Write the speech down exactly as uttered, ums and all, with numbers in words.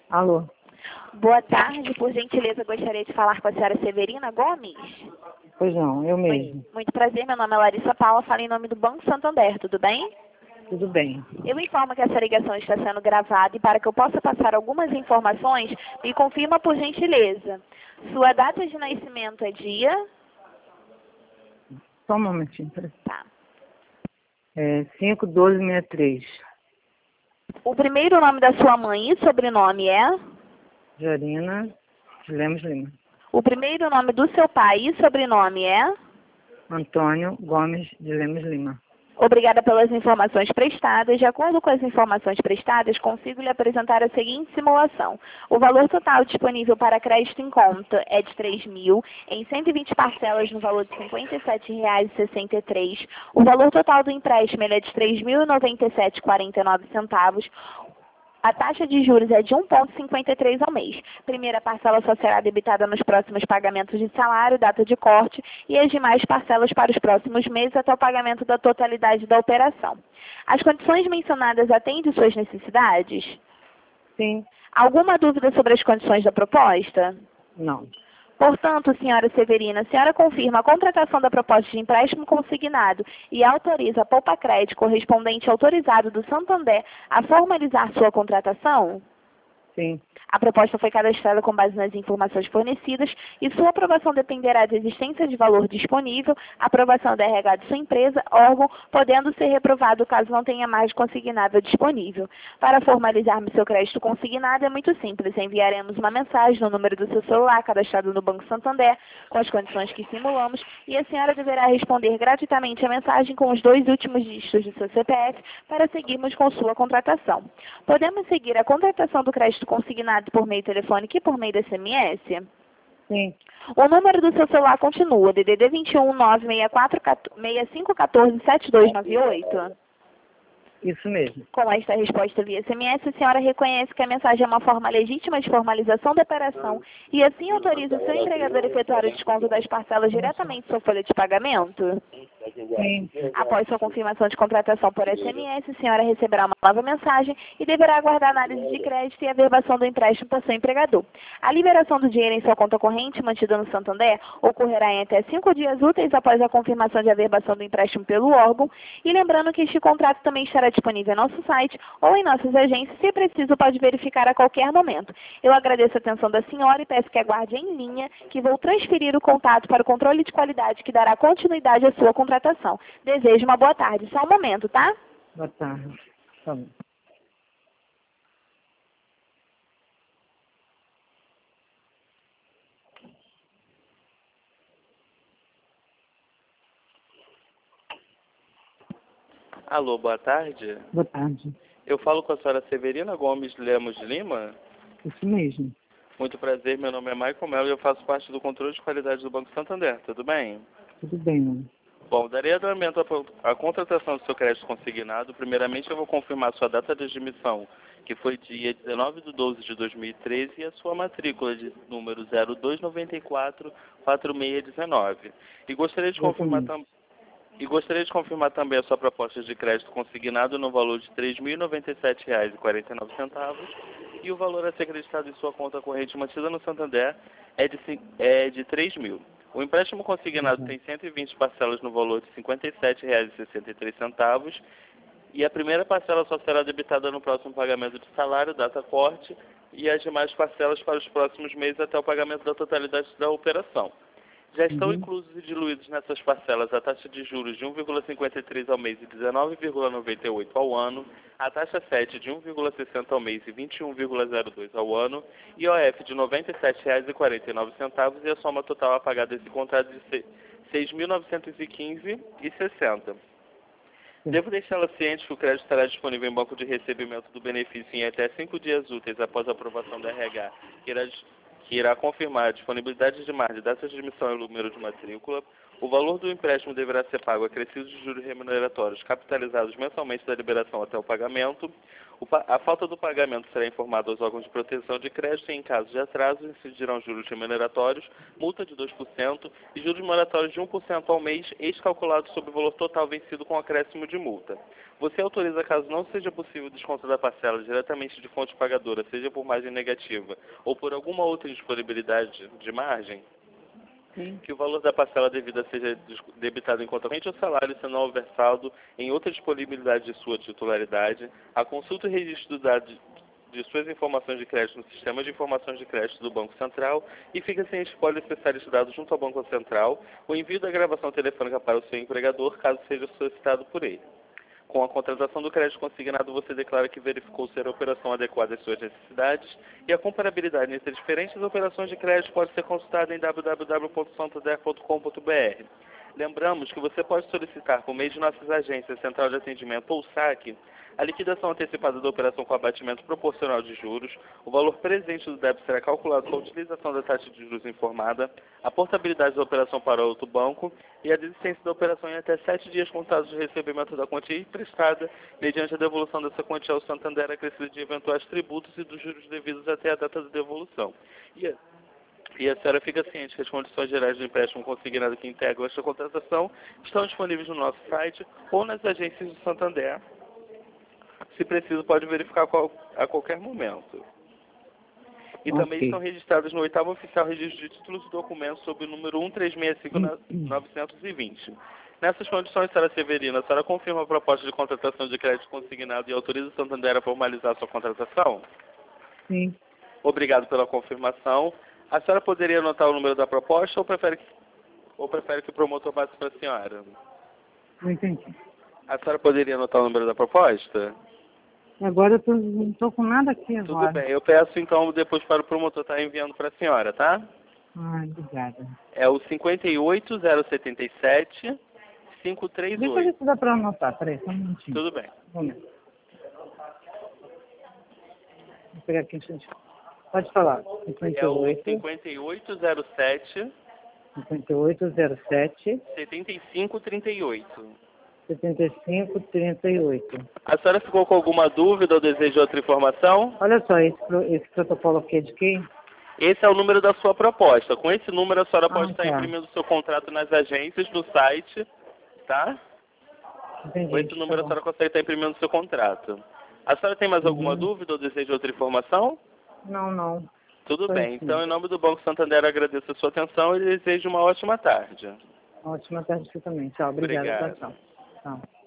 Alô? Boa tarde, por gentileza, gostaria de falar com a senhora Severina Gomes. Pois não, eu mesmo. Muito, muito prazer, meu nome é Larissa Paula, falo em nome do Banco Santander, tudo bem? Tudo bem. Eu informo que essa ligação está sendo gravada e para que eu possa passar algumas informações, me confirma por gentileza. Sua data de nascimento é dia? Só um momentinho. Peraí. Tá. É cinco doze sessenta e três. O primeiro nome da sua mãe e sobrenome é? Jorina de Lemos Lima. O primeiro nome do seu pai e sobrenome é? Antônio Gomes de Lemos Lima. Obrigada pelas informações prestadas. De acordo com as informações prestadas, consigo lhe apresentar a seguinte simulação. O valor total disponível para crédito em conta é de três mil, em cento e vinte parcelas no valor de cinquenta e sete reais e sessenta e três centavos. O valor total do empréstimo ele é de três mil e noventa e sete reais e quarenta e nove centavos. A taxa de juros é de um vírgula cinquenta e três ao mês. Primeira parcela só será debitada nos próximos pagamentos de salário, data de corte, e as demais parcelas para os próximos meses até o pagamento da totalidade da operação. As condições mencionadas atendem suas necessidades? Sim. Alguma dúvida sobre as condições da proposta? Não. Portanto, senhora Severina, a senhora confirma a contratação da proposta de empréstimo consignado e autoriza a Poupa Crédito correspondente autorizado do Santander a formalizar sua contratação? Sim. A proposta foi cadastrada com base nas informações fornecidas e sua aprovação dependerá da existência de valor disponível, aprovação da R H de sua empresa, órgão, podendo ser reprovado caso não tenha mais consignável disponível. Para formalizarmos seu crédito consignado é muito simples. Enviaremos uma mensagem no número do seu celular cadastrado no Banco Santander com as condições que simulamos e a senhora deverá responder gratuitamente a mensagem com os dois últimos dígitos do seu C P F para seguirmos com sua contratação. Podemos seguir a contratação do crédito consignado por meio telefônico e por meio da S M S? Sim. O número do seu celular continua, D D D vinte e um, nove seis quatro, seis cinco um quatro, sete dois nove oito? Isso mesmo. Com esta resposta via S M S, a senhora reconhece que a mensagem é uma forma legítima de formalização da operação e assim autoriza o seu empregador a efetuar o desconto das parcelas diretamente em sua folha de pagamento? Sim. Após sua confirmação de contratação por S M S, a senhora receberá uma nova mensagem e deverá aguardar a análise de crédito e a averbação do empréstimo por seu empregador. A liberação do dinheiro em sua conta corrente, mantida no Santander, ocorrerá em até cinco dias úteis após a confirmação de averbação do empréstimo pelo órgão. E lembrando que este contrato também estará disponível em nosso site ou em nossas agências, se preciso pode verificar a qualquer momento. Eu agradeço a atenção da senhora e peço que aguarde em linha que vou transferir o contato para o controle de qualidade que dará continuidade à sua contratação. Desejo uma boa tarde. Só um momento, tá? Boa tarde. Tá bom. Alô, boa tarde. Boa tarde. Eu falo com a senhora Severina Gomes Lemos de Lima. Isso mesmo. Muito prazer, meu nome é Michael Melo e eu faço parte do controle de qualidade do Banco Santander, tudo bem? Tudo bem, mano. Bom, darei andamento à contratação do seu crédito consignado. Primeiramente, eu vou confirmar sua data de admissão, que foi dia dezenove de doze de dois mil e treze, e a sua matrícula de número zero dois nove quatro, quatro seis um nove. E gostaria de confirmar também. E gostaria de confirmar também a sua proposta de crédito consignado no valor de três mil e noventa e sete reais e quarenta e nove centavos e o valor a ser acreditado em sua conta corrente mantida no Santander é de, é de três mil. O empréstimo consignado Uhum. tem cento e vinte parcelas no valor de cinquenta e sete reais e sessenta e três centavos e a primeira parcela só será debitada no próximo pagamento de salário, data corte, e as demais parcelas para os próximos meses até o pagamento da totalidade da operação. Já estão Uhum. inclusos e diluídos nessas parcelas a taxa de juros de um vírgula cinquenta e três ao mês e dezenove vírgula noventa e oito ao ano, a taxa sete de um vírgula sessenta ao mês e vinte e um vírgula zero dois ao ano, I O F de noventa e sete reais e quarenta e nove centavos e a soma total a pagar desse contrato de seis mil novecentos e quinze reais e sessenta centavos. Devo deixá-la ciente que o crédito estará disponível em banco de recebimento do benefício em até cinco dias úteis após a aprovação da R H, que irá que irá confirmar a disponibilidade de margem, data de admissão e número de matrícula. O valor do empréstimo deverá ser pago acrescidos de juros remuneratórios capitalizados mensalmente da liberação até o pagamento. O pa a falta do pagamento será informada aos órgãos de proteção de crédito e, em caso de atraso, incidirão juros remuneratórios, multa de dois por cento e juros moratórios de um por cento ao mês, ex-calculado sobre o valor total vencido com acréscimo de multa. Você autoriza, caso não seja possível desconto da parcela diretamente de fonte pagadora, seja por margem negativa ou por alguma outra disponibilidade de margem? Sim. Que o valor da parcela devida seja debitado em conta corrente ou salário, se não houver saldo em outra disponibilidade de sua titularidade, a consulta e registro do dado de suas informações de crédito no sistema de informações de crédito do Banco Central e fica sem espólio acessar este dado junto ao Banco Central, o envio da gravação telefônica para o seu empregador, caso seja solicitado por ele. Com a contratação do crédito consignado, você declara que verificou ser a operação adequada às suas necessidades e a comparabilidade entre diferentes operações de crédito pode ser consultada em w w w ponto santander ponto com ponto b r. Lembramos que você pode solicitar, por meio de nossas agências, Central de Atendimento ou saque, a liquidação antecipada da operação com abatimento proporcional de juros, o valor presente do débito será calculado com a utilização da taxa de juros informada, a portabilidade da operação para outro banco e a desistência da operação em até sete dias contados de recebimento da quantia emprestada, mediante a devolução dessa quantia ao Santander acrescida de eventuais tributos e dos juros devidos até a data da devolução. E a E a senhora fica ciente que as condições gerais do empréstimo consignado que integram esta contratação estão disponíveis no nosso site ou nas agências do Santander. Se preciso, pode verificar qual, a qualquer momento. E Ok. também estão registradas no oitavo Oficial Registro de Títulos e Documentos sob o número um três seis cinco novecentos e vinte. Nessas condições, senhora Severina, a senhora confirma a proposta de contratação de crédito consignado e autoriza o Santander a formalizar sua contratação? Sim. Obrigado pela confirmação. A senhora poderia anotar o número da proposta ou prefere que, ou prefere que o promotor passe para a senhora? Não entendi. A senhora poderia anotar o número da proposta? Agora eu tô, não estou com nada aqui agora. Tudo bem. Eu peço então depois para o promotor estar enviando para a senhora, tá? Ai, obrigada. É o cinco oito zero sete sete cinco três Deixa eu ver oito. se dá para anotar. Peraí, só um minutinho. Tudo bem. Um momento. Vou pegar aqui, gente. Pode falar. cinquenta É e o oito, cinco oito zero sete cinquenta e oito zero sete, setenta e cinco trinta e oito. setenta e cinco trinta e oito. A senhora ficou com alguma dúvida ou deseja outra informação? Olha só, esse, pro- esse protocolo aqui é de quem? Esse é o número da sua proposta. Com esse número, a senhora Ah, pode estar tá. imprimindo o seu contrato nas agências, no site, tá? Entendi. Com esse número, Tá a bom. senhora consegue estar imprimindo o seu contrato. A senhora tem mais alguma Uhum. dúvida ou deseja outra informação? Não, não. Tudo Foi bem. assim. Então, em nome do Banco Santander, eu agradeço a sua atenção e desejo uma ótima tarde. Ótima tarde pra você também. Tchau. Obrigada. Obrigado. Tchau, tchau. Tchau.